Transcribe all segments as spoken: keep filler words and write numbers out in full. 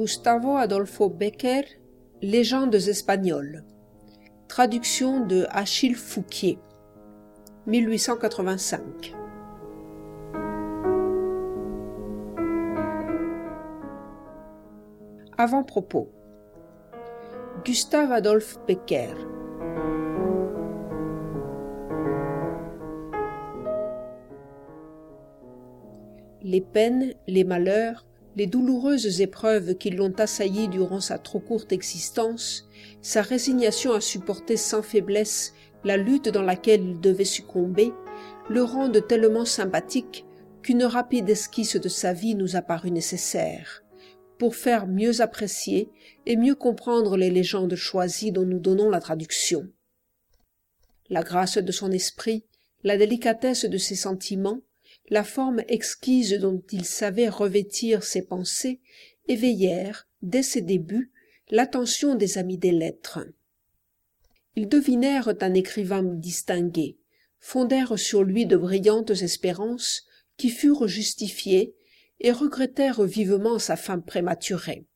Gustavo Adolfo Bécquer, Légendes espagnoles. Traduction de Achille Fouquier. mille huit cent quatre-vingt-cinq. Avant-propos. Gustave Adolphe Bécquer. Les peines, les malheurs, les douloureuses épreuves qui l'ont assailli durant sa trop courte existence, sa résignation à supporter sans faiblesse la lutte dans laquelle il devait succomber, le rendent tellement sympathique qu'une rapide esquisse de sa vie nous a paru nécessaire, pour faire mieux apprécier et mieux comprendre les légendes choisies dont nous donnons la traduction. La grâce de son esprit, la délicatesse de ses sentiments, la forme exquise dont il savait revêtir ses pensées éveillèrent, dès ses débuts, l'attention des amis des lettres. Ils devinèrent un écrivain distingué, fondèrent sur lui de brillantes espérances qui furent justifiées et regrettèrent vivement sa fin prématurée.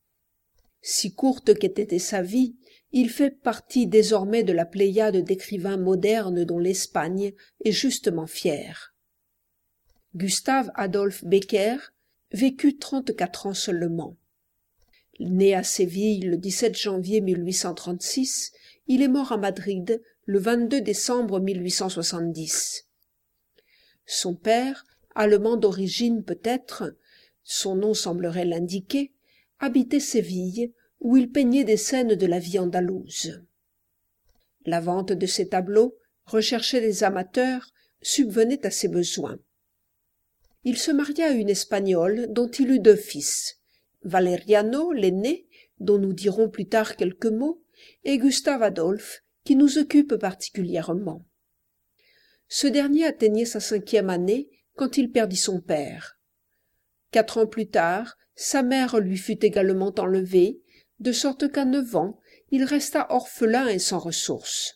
Si courte qu'ait été sa vie, il fait partie désormais de la pléiade d'écrivains modernes dont l'Espagne est justement fière. Gustave Adolphe Bécquer vécut trente-quatre ans seulement. Né à Séville le dix-sept janvier mille huit cent trente-six, il est mort à Madrid le vingt-deux décembre mille huit cent soixante-dix. Son père, allemand d'origine peut-être, son nom semblerait l'indiquer, habitait Séville, où il peignait des scènes de la vie andalouse. La vente de ses tableaux, recherchés des amateurs, subvenait à ses besoins. Il se maria à une Espagnole dont il eut deux fils, Valeriano, l'aîné, dont nous dirons plus tard quelques mots, et Gustave Adolphe, qui nous occupe particulièrement. Ce dernier atteignait sa cinquième année quand il perdit son père. Quatre ans plus tard, sa mère lui fut également enlevée, de sorte qu'à neuf ans, il resta orphelin et sans ressources.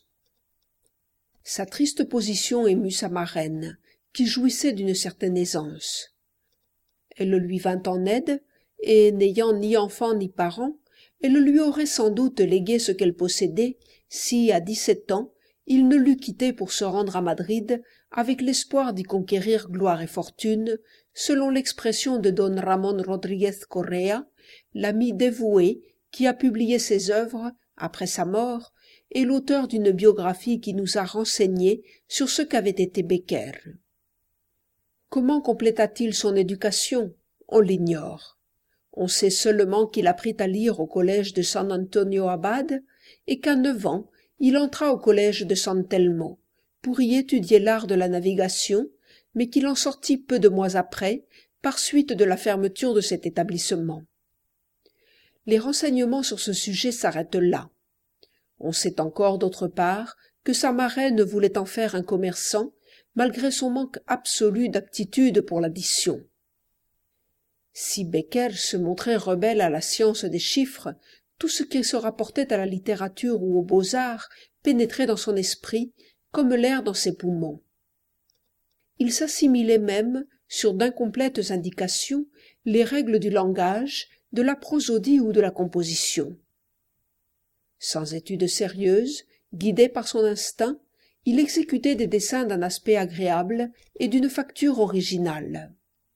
Sa triste position émut sa marraine, qui jouissait d'une certaine aisance. Elle lui vint en aide, et n'ayant ni enfant ni parents, elle lui aurait sans doute légué ce qu'elle possédait, si, à dix-sept ans, il ne l'eût quittée pour se rendre à Madrid, avec l'espoir d'y conquérir gloire et fortune, selon l'expression de don Ramón Rodríguez Correa, l'ami dévoué qui a publié ses œuvres, après sa mort, et l'auteur d'une biographie qui nous a renseignés sur ce qu'avait été Bécquer. Comment compléta-t-il son éducation? On l'ignore. On sait seulement qu'il apprit à lire au collège de San Antonio Abad et qu'à neuf ans, il entra au collège de San Telmo pour y étudier l'art de la navigation, mais qu'il en sortit peu de mois après, par suite de la fermeture de cet établissement. Les renseignements sur ce sujet s'arrêtent là. On sait encore, d'autre part, que sa marraine voulait en faire un commerçant, malgré son manque absolu d'aptitude pour l'addition. Si Bécquer se montrait rebelle à la science des chiffres, tout ce qui se rapportait à la littérature ou aux beaux-arts pénétrait dans son esprit comme l'air dans ses poumons. Il s'assimilait même, sur d'incomplètes indications, les règles du langage, de la prosodie ou de la composition. Sans études sérieuses, guidé par son instinct, il exécutait des dessins d'un aspect agréable et d'une facture originale.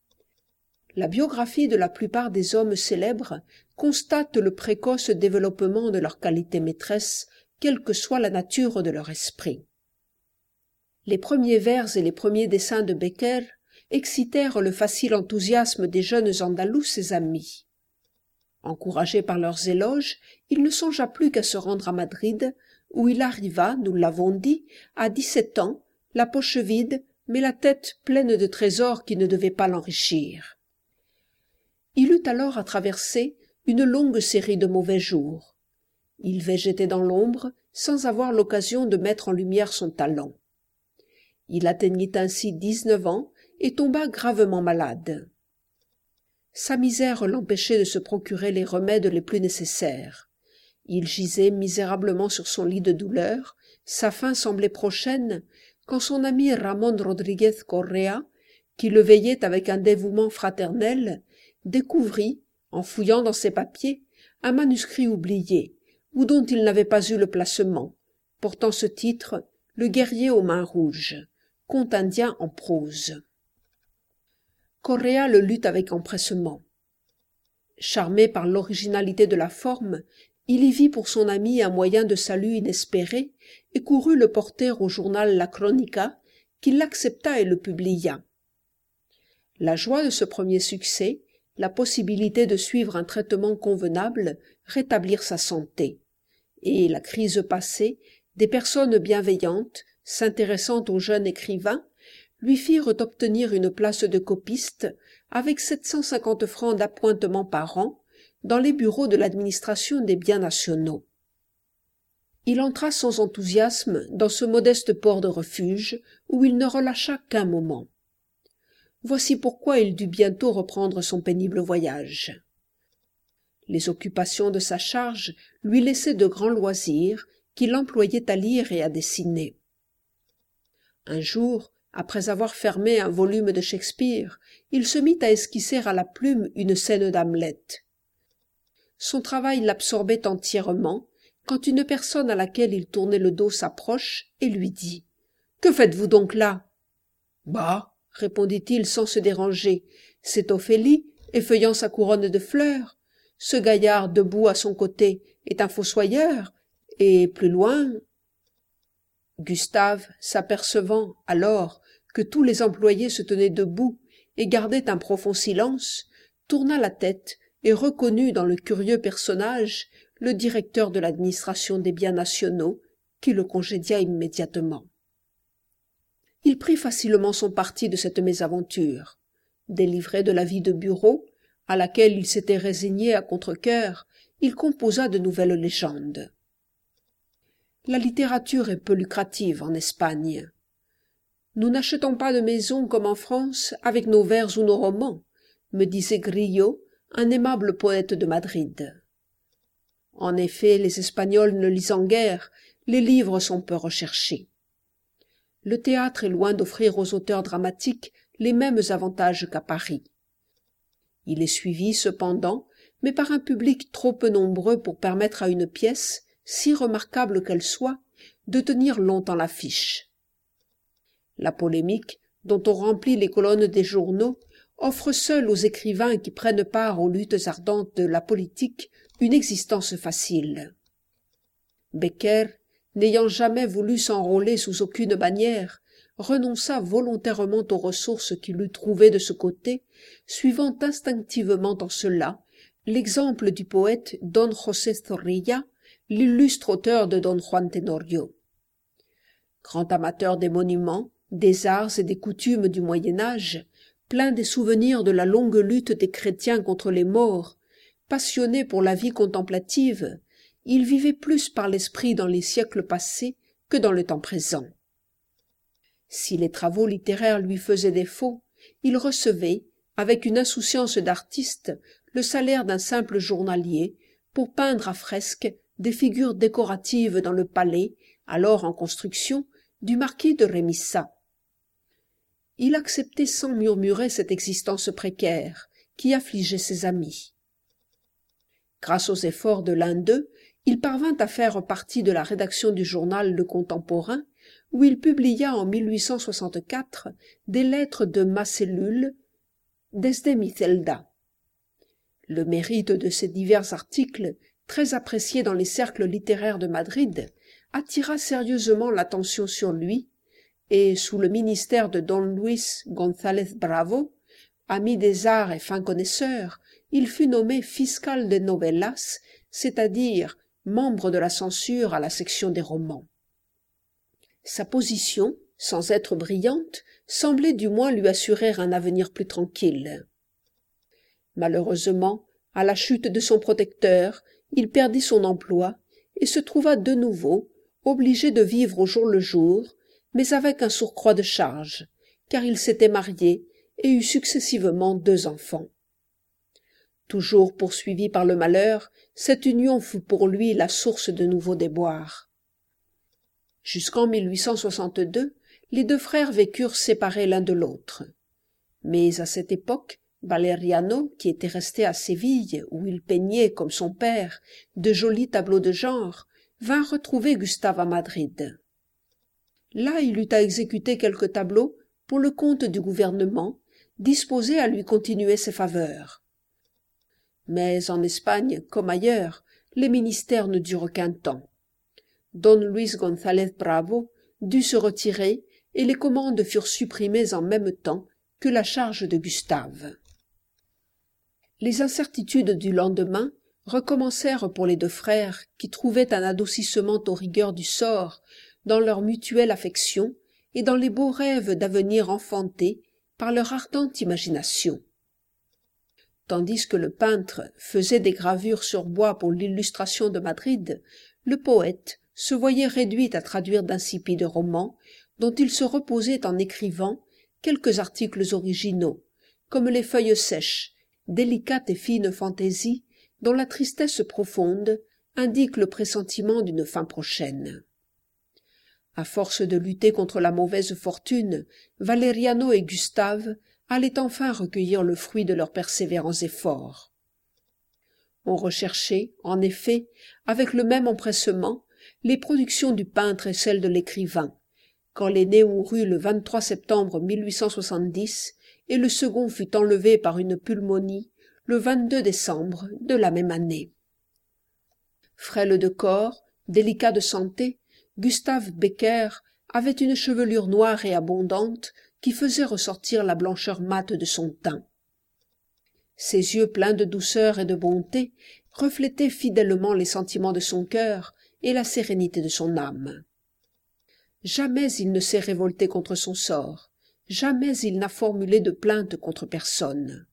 La biographie de la plupart des hommes célèbres constate le précoce développement de leurs qualités maîtresses, quelle que soit la nature de leur esprit. Les premiers vers et les premiers dessins de Bécquer excitèrent le facile enthousiasme des jeunes andalous ses amis. Encouragé par leurs éloges, il ne songea plus qu'à se rendre à Madrid, où il arriva, nous l'avons dit, à dix-sept ans, la poche vide, mais la tête pleine de trésors qui ne devaient pas l'enrichir. Il eut alors à traverser une longue série de mauvais jours. Il végétait dans l'ombre, sans avoir l'occasion de mettre en lumière son talent. Il atteignit ainsi dix-neuf ans et tomba gravement malade. Sa misère l'empêchait de se procurer les remèdes les plus nécessaires. Il gisait misérablement sur son lit de douleur, sa fin semblait prochaine, quand son ami Ramón Rodríguez Correa, qui le veillait avec un dévouement fraternel, découvrit, en fouillant dans ses papiers un manuscrit oublié, ou dont il n'avait pas eu le placement, portant ce titre « Le guerrier aux mains rouges », conte indien en prose. Correa le lut avec empressement. Charmé par l'originalité de la forme, il y vit pour son ami un moyen de salut inespéré et courut le porter au journal La Crónica, qui l'accepta et le publia. La joie de ce premier succès, la possibilité de suivre un traitement convenable, rétablirent sa santé. Et, la crise passée, des personnes bienveillantes, s'intéressant au jeune écrivain, lui firent obtenir une place de copiste avec sept cent cinquante francs d'appointements par an dans les bureaux de l'administration des biens nationaux. Il entra sans enthousiasme dans ce modeste port de refuge où il ne relâcha qu'un moment. Voici pourquoi il dut bientôt reprendre son pénible voyage. Les occupations de sa charge lui laissaient de grands loisirs qu'il employait à lire et à dessiner. Un jour, après avoir fermé un volume de Shakespeare, il se mit à esquisser à la plume une scène d'Hamlet. Son travail l'absorbait entièrement, quand une personne à laquelle il tournait le dos s'approche et lui dit « Que faites-vous donc là ?»« Bah !» répondit-il sans se déranger, « c'est Ophélie, effeuillant sa couronne de fleurs. Ce gaillard debout à son côté est un fossoyeur, et plus loin... » Gustave, s'apercevant alors que tous les employés se tenaient debout et gardaient un profond silence, tourna la tête et reconnut dans le curieux personnage le directeur de l'administration des biens nationaux, qui le congédia immédiatement. Il prit facilement son parti de cette mésaventure. Délivré de la vie de bureau, à laquelle il s'était résigné à contre-cœur, il composa de nouvelles légendes. La littérature est peu lucrative en Espagne. Nous n'achetons pas de maison comme en France avec nos vers ou nos romans, me disait Grillo, un aimable poète de Madrid. En effet, les Espagnols ne lisant guère, les livres sont peu recherchés. Le théâtre est loin d'offrir aux auteurs dramatiques les mêmes avantages qu'à Paris. Il est suivi, cependant, mais par un public trop peu nombreux pour permettre à une pièce, si remarquable qu'elle soit, de tenir longtemps l'affiche. La polémique, dont on remplit les colonnes des journaux, offre seule aux écrivains qui prennent part aux luttes ardentes de la politique une existence facile. Becker, n'ayant jamais voulu s'enrôler sous aucune bannière, renonça volontairement aux ressources qu'il eût trouvées de ce côté, suivant instinctivement en cela l'exemple du poète Don José Zorrilla, l'illustre auteur de Don Juan Tenorio. Grand amateur des monuments, des arts et des coutumes du Moyen-Âge, plein des souvenirs de la longue lutte des chrétiens contre les morts, passionné pour la vie contemplative, il vivait plus par l'esprit dans les siècles passés que dans le temps présent. Si les travaux littéraires lui faisaient défaut, il recevait, avec une insouciance d'artiste, le salaire d'un simple journalier pour peindre à fresque des figures décoratives dans le palais, alors en construction, du marquis de Rémissa. Il acceptait sans murmurer cette existence précaire, qui affligeait ses amis. Grâce aux efforts de l'un d'eux, il parvint à faire partie de la rédaction du journal Le Contemporain, où il publia en mille huit cent soixante-quatre des lettres de Macellule, Desde mi celda. Le mérite de ces divers articles, très appréciés dans les cercles littéraires de Madrid, attira sérieusement l'attention sur lui, et sous le ministère de Don Luis González Bravo, ami des arts et fin connaisseur, il fut nommé fiscal de novelas, c'est-à-dire membre de la censure à la section des romans. Sa position, sans être brillante, semblait du moins lui assurer un avenir plus tranquille. Malheureusement, à la chute de son protecteur, il perdit son emploi et se trouva de nouveau obligé de vivre au jour le jour, mais avec un surcroît de charges, car il s'était marié et eut successivement deux enfants. Toujours poursuivi par le malheur, cette union fut pour lui la source de nouveaux déboires. Jusqu'en mille huit cent soixante-deux, les deux frères vécurent séparés l'un de l'autre. Mais à cette époque, Valeriano, qui était resté à Séville, où il peignait, comme son père, de jolis tableaux de genre, vint retrouver Gustave à Madrid. Là, il eut à exécuter quelques tableaux pour le compte du gouvernement, disposé à lui continuer ses faveurs. Mais en Espagne, comme ailleurs, les ministères ne durent qu'un temps. Don Luis González Bravo dut se retirer et les commandes furent supprimées en même temps que la charge de Gustave. Les incertitudes du lendemain recommencèrent pour les deux frères qui trouvaient un adoucissement aux rigueurs du sort dans leur mutuelle affection et dans les beaux rêves d'avenir enfantés par leur ardente imagination. Tandis que le peintre faisait des gravures sur bois pour l'illustration de Madrid, le poète se voyait réduit à traduire d'insipides romans dont il se reposait en écrivant quelques articles originaux, comme les feuilles sèches, délicates et fines fantaisies dont la tristesse profonde indique le pressentiment d'une fin prochaine. À force de lutter contre la mauvaise fortune, Valeriano et Gustave allaient enfin recueillir le fruit de leurs persévérants efforts. On recherchait, en effet, avec le même empressement, les productions du peintre et celles de l'écrivain, quand l'aîné mourut le vingt-trois septembre mille huit cent soixante-dix et le second fut enlevé par une pulmonie le vingt-deux décembre de la même année. Frêle de corps, délicat de santé, Gustave Becker avait une chevelure noire et abondante qui faisait ressortir la blancheur mate de son teint. Ses yeux pleins de douceur et de bonté reflétaient fidèlement les sentiments de son cœur et la sérénité de son âme. Jamais il ne s'est révolté contre son sort, jamais il n'a formulé de plainte contre personne.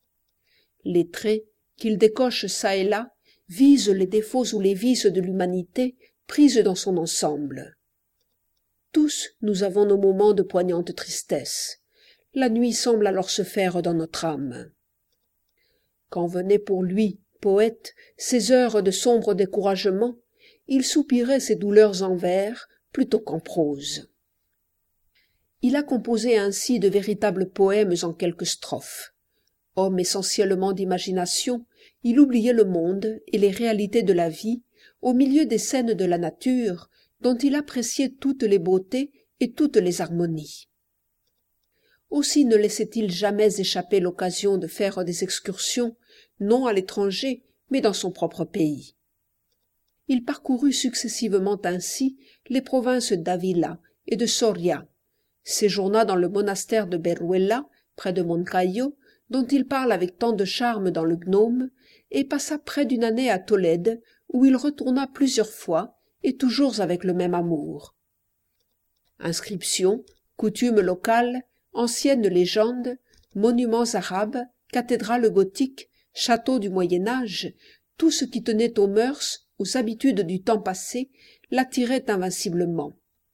Les traits qu'il décoche çà et là visent les défauts ou les vices de l'humanité prise dans son ensemble. Tous nous avons nos moments de poignante tristesse. La nuit semble alors se faire dans notre âme. Quand venaient pour lui, poète, ces heures de sombre découragement, il soupirait ses douleurs en vers plutôt qu'en prose. Il a composé ainsi de véritables poèmes en quelques strophes. Homme essentiellement d'imagination, il oubliait le monde et les réalités de la vie au milieu des scènes de la nature dont il appréciait toutes les beautés et toutes les harmonies. Aussi ne laissait-il jamais échapper l'occasion de faire des excursions, non à l'étranger, mais dans son propre pays. Il parcourut successivement ainsi les provinces d'Avila et de Soria, séjourna dans le monastère de Beruela, près de Moncayo, dont il parle avec tant de charme dans le Gnome, et passa près d'une année à Tolède, où il retourna plusieurs fois, et toujours avec le même amour. Inscriptions, coutumes locales, anciennes légendes, monuments arabes, cathédrales gothiques, châteaux du Moyen-Âge, tout ce qui tenait aux mœurs, aux habitudes du temps passé, l'attirait invinciblement.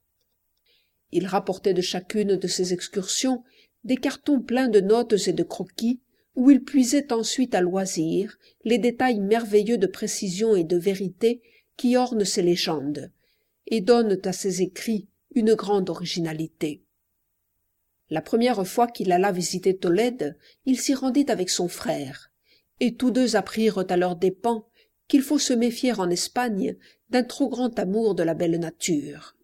Il rapportait de chacune de ces excursions des cartons pleins de notes et de croquis, où il puisait ensuite à loisir les détails merveilleux de précision et de vérité qui ornent ces légendes, et donnent à ses écrits une grande originalité. La première fois qu'il alla visiter Tolède, il s'y rendit avec son frère, et tous deux apprirent à leurs dépens qu'il faut se méfier en Espagne d'un trop grand amour de la belle nature.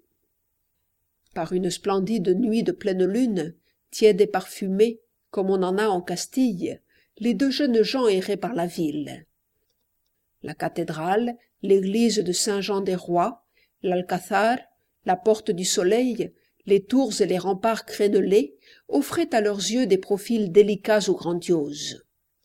Par une splendide nuit de pleine lune, tiède et parfumée, comme on en a en Castille, les deux jeunes gens erraient par la ville. La cathédrale, l'église de Saint-Jean-des-Rois, l'Alcazar, la porte du Soleil, les tours et les remparts crénelés offraient à leurs yeux des profils délicats ou grandioses.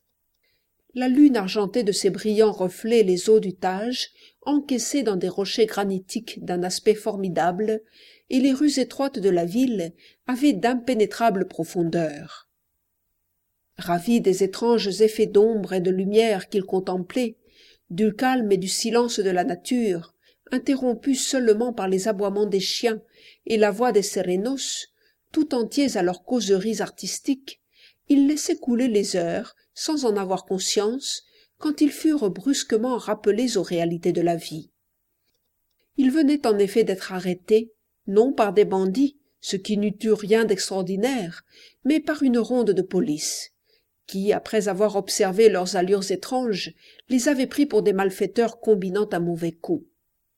La lune argentait de ses brillants reflets les eaux du Tage, encaissées dans des rochers granitiques d'un aspect formidable, et les rues étroites de la ville avaient d'impénétrables profondeurs. Ravi des étranges effets d'ombre et de lumière qu'il contemplait, du calme et du silence de la nature, interrompus seulement par les aboiements des chiens et la voix des serenos, tout entiers à leurs causeries artistiques, ils laissaient couler les heures sans en avoir conscience, quand ils furent brusquement rappelés aux réalités de la vie. Ils venaient en effet d'être arrêtés, non par des bandits, ce qui n'eût eu rien d'extraordinaire, mais par une ronde de police, qui, après avoir observé leurs allures étranges, les avait pris pour des malfaiteurs combinant un mauvais coup.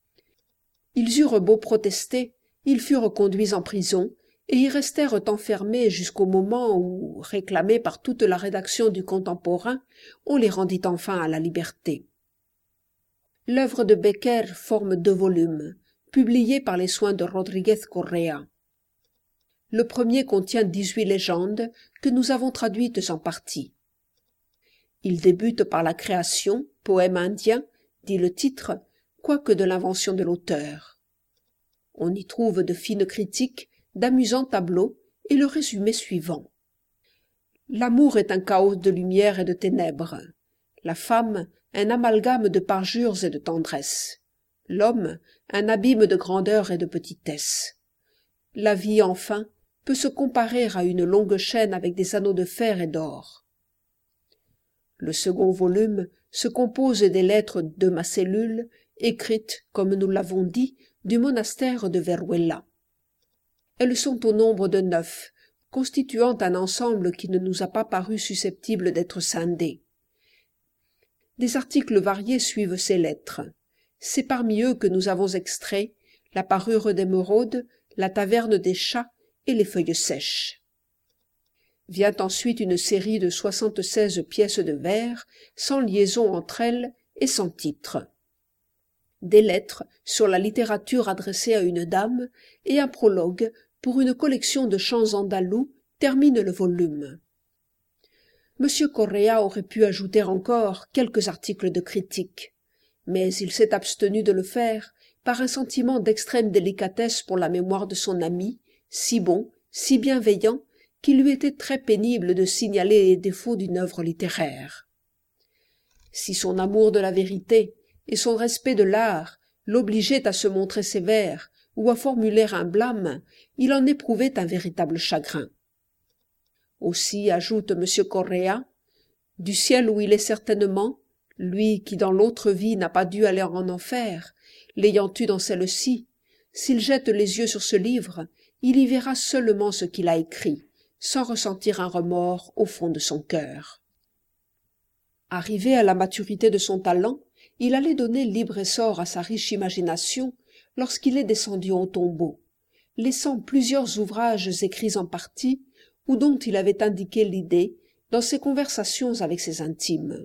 Ils eurent beau protester, ils furent conduits en prison, et y restèrent enfermés jusqu'au moment où, réclamés par toute la rédaction du Contemporain, on les rendit enfin à la liberté. L'œuvre de Becker forme deux volumes, publiés par les soins de Rodriguez Correa. Le premier contient dix-huit légendes que nous avons traduites en partie. Il débute par la création, poème indien, dit le titre, quoique de l'invention de l'auteur. On y trouve de fines critiques, d'amusants tableaux et le résumé suivant. L'amour est un chaos de lumière et de ténèbres. La femme, un amalgame de parjures et de tendresse. L'homme, un abîme de grandeur et de petitesse. La vie, enfin, peut se comparer à une longue chaîne avec des anneaux de fer et d'or. Le second volume se compose des lettres de ma cellule, écrites, comme nous l'avons dit, du monastère de Veruela. Elles sont au nombre de neuf, constituant un ensemble qui ne nous a pas paru susceptible d'être scindé. Des articles variés suivent ces lettres. C'est parmi eux que nous avons extrait la parure d'émeraude, la taverne des chats et les feuilles sèches. Vient ensuite une série de soixante-seize pièces de vers, sans liaison entre elles et sans titre. Des lettres sur la littérature adressée à une dame et un prologue pour une collection de chants andalous terminent le volume. Monsieur Correa aurait pu ajouter encore quelques articles de critique, mais il s'est abstenu de le faire par un sentiment d'extrême délicatesse pour la mémoire de son ami, si bon, si bienveillant, qu'il lui était très pénible de signaler les défauts d'une œuvre littéraire. Si son amour de la vérité et son respect de l'art l'obligeaient à se montrer sévère ou à formuler un blâme, il en éprouvait un véritable chagrin. Aussi, ajoute M. Correa, du ciel où il est certainement, lui qui dans l'autre vie n'a pas dû aller en enfer, l'ayant eu dans celle-ci, s'il jette les yeux sur ce livre, il y verra seulement ce qu'il a écrit, sans ressentir un remords au fond de son cœur. Arrivé à la maturité de son talent, il allait donner libre essor à sa riche imagination lorsqu'il est descendu au tombeau, laissant plusieurs ouvrages écrits en partie ou dont il avait indiqué l'idée dans ses conversations avec ses intimes.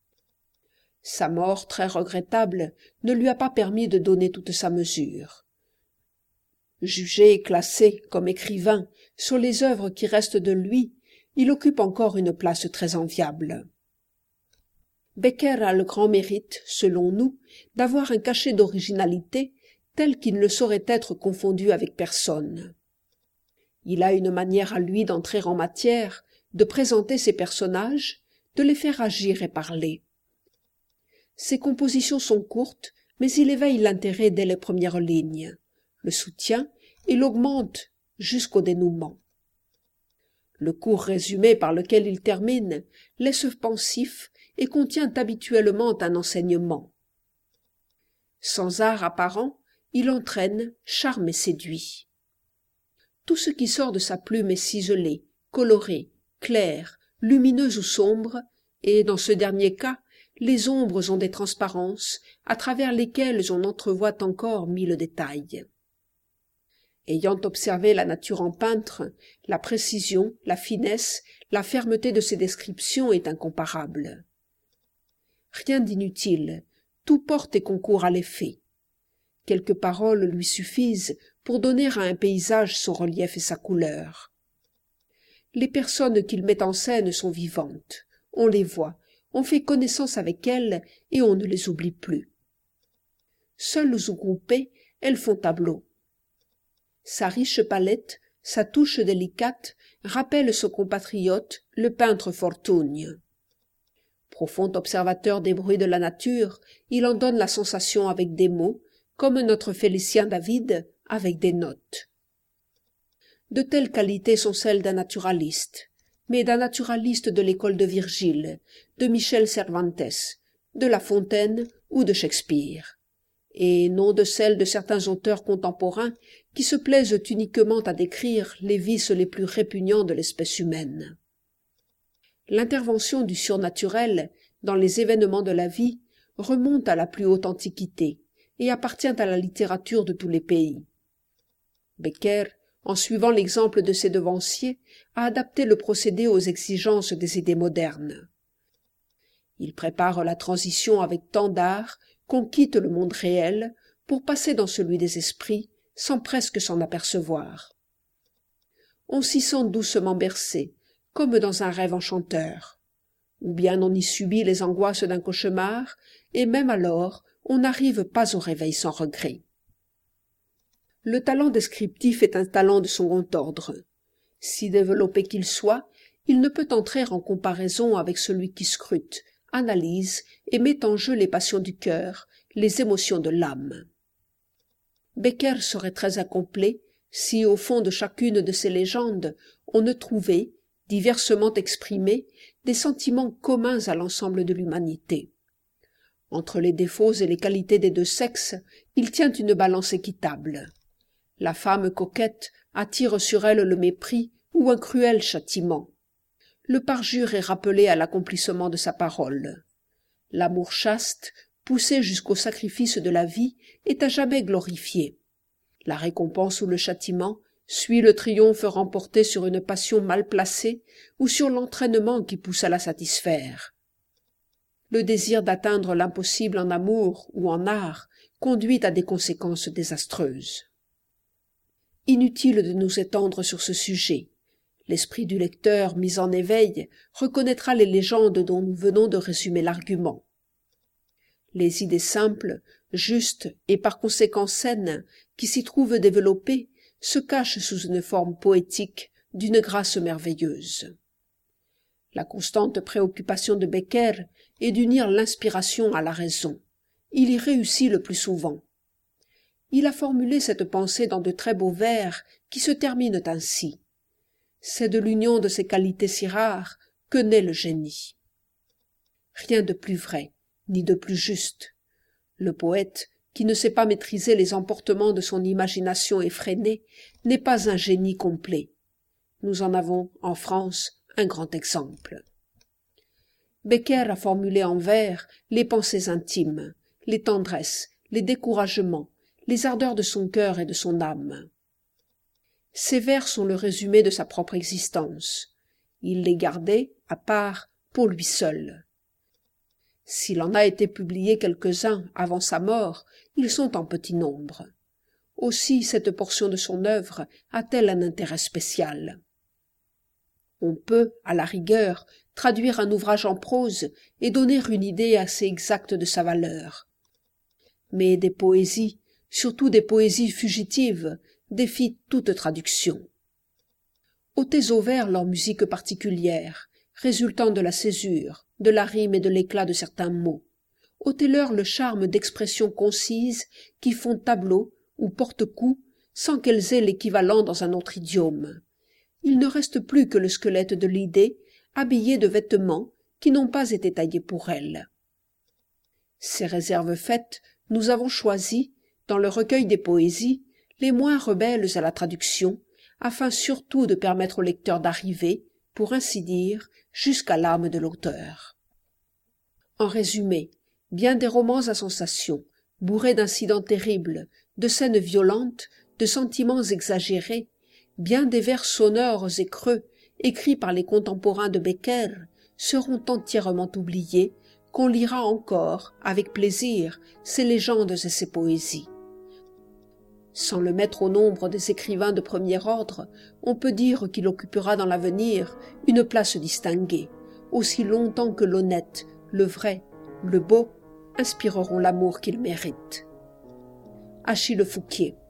Sa mort, très regrettable, ne lui a pas permis de donner toute sa mesure. Jugé et classé comme écrivain sur les œuvres qui restent de lui, il occupe encore une place très enviable. Becker a le grand mérite, selon nous, d'avoir un cachet d'originalité tel qu'il ne saurait être confondu avec personne. Il a une manière à lui d'entrer en matière, de présenter ses personnages, de les faire agir et parler. Ses compositions sont courtes, mais il éveille l'intérêt dès les premières lignes, le soutient et l'augmente jusqu'au dénouement. Le court résumé par lequel il termine laisse pensif et contient habituellement un enseignement. Sans art apparent, il entraîne, charme et séduit. Tout ce qui sort de sa plume est ciselé, coloré, clair, lumineux ou sombre, et dans ce dernier cas, les ombres ont des transparences à travers lesquelles on entrevoit encore mille détails. Ayant observé la nature en peintre, la précision, la finesse, la fermeté de ses descriptions est incomparable. Rien d'inutile, tout porte et concourt à l'effet. Quelques paroles lui suffisent pour donner à un paysage son relief et sa couleur. Les personnes qu'il met en scène sont vivantes, on les voit, on fait connaissance avec elles et on ne les oublie plus. Seules ou groupées, elles font tableau. Sa riche palette, sa touche délicate, rappellent son compatriote, le peintre Fortuny. Profond observateur des bruits de la nature, il en donne la sensation avec des mots, comme notre Félicien David avec des notes. De telles qualités sont celles d'un naturaliste, mais d'un naturaliste de l'école de Virgile, de Michel Cervantes, de La Fontaine ou de Shakespeare, et non de celles de certains auteurs contemporains qui se plaisent uniquement à décrire les vices les plus répugnants de l'espèce humaine. L'intervention du surnaturel dans les événements de la vie remonte à la plus haute antiquité et appartient à la littérature de tous les pays. Becker, en suivant l'exemple de ses devanciers, a adapté le procédé aux exigences des idées modernes. Il prépare la transition avec tant d'art qu'on quitte le monde réel pour passer dans celui des esprits sans presque s'en apercevoir. On s'y sent doucement bercé, comme dans un rêve enchanteur. Ou bien on y subit les angoisses d'un cauchemar, et même alors on n'arrive pas au réveil sans regret. Le talent descriptif est un talent de second ordre. Si développé qu'il soit, il ne peut entrer en comparaison avec celui qui scrute, analyse et met en jeu les passions du cœur, les émotions de l'âme. Becker serait très incomplet si, au fond de chacune de ces légendes, on ne trouvait, diversement exprimés, des sentiments communs à l'ensemble de l'humanité. Entre les défauts et les qualités des deux sexes, il tient une balance équitable. La femme coquette attire sur elle le mépris ou un cruel châtiment. Le parjure est rappelé à l'accomplissement de sa parole. L'amour chaste, poussé jusqu'au sacrifice de la vie, est à jamais glorifié. La récompense ou le châtiment suit le triomphe remporté sur une passion mal placée ou sur l'entraînement qui pousse à la satisfaire. Le désir d'atteindre l'impossible en amour ou en art conduit à des conséquences désastreuses. Inutile de nous étendre sur ce sujet. L'esprit du lecteur mis en éveil reconnaîtra les légendes dont nous venons de résumer l'argument. Les idées simples, justes et par conséquent saines qui s'y trouvent développées se cachent sous une forme poétique d'une grâce merveilleuse. La constante préoccupation de Becker est d'unir l'inspiration à la raison. Il y réussit le plus souvent. Il a formulé cette pensée dans de très beaux vers qui se terminent ainsi. C'est de l'union de ces qualités si rares que naît le génie. Rien de plus vrai, ni de plus juste. Le poète, qui ne sait pas maîtriser les emportements de son imagination effrénée, n'est pas un génie complet. Nous en avons, en France, un grand exemple. Becker a formulé en vers les pensées intimes, les tendresses, les découragements, les ardeurs de son cœur et de son âme. Ces vers sont le résumé de sa propre existence. Il les gardait, à part, pour lui seul. S'il en a été publié quelques-uns avant sa mort, ils sont en petit nombre. Aussi cette portion de son œuvre a-t-elle un intérêt spécial. On peut, à la rigueur, traduire un ouvrage en prose et donner une idée assez exacte de sa valeur. Mais des poésies, surtout des poésies fugitives, défient toute traduction. Ôtez aux vers leur musique particulière, résultant de la césure, de la rime et de l'éclat de certains mots. Ôtez-leur le charme d'expressions concises qui font tableau ou porte-coup sans qu'elles aient l'équivalent dans un autre idiome. Il ne reste plus que le squelette de l'idée, habillé de vêtements qui n'ont pas été taillés pour elle. Ces réserves faites, nous avons choisi, dans le recueil des poésies, les moins rebelles à la traduction, afin surtout de permettre au lecteur d'arriver, pour ainsi dire, jusqu'à l'âme de l'auteur. En résumé, bien des romans à sensation, bourrés d'incidents terribles, de scènes violentes, de sentiments exagérés, bien des vers sonores et creux, écrits par les contemporains de Becker, seront entièrement oubliés, qu'on lira encore, avec plaisir, ses légendes et ses poésies. Sans le mettre au nombre des écrivains de premier ordre, on peut dire qu'il occupera dans l'avenir une place distinguée, aussi longtemps que l'honnête, le vrai, le beau inspireront l'amour qu'il mérite. Achille Fouquier.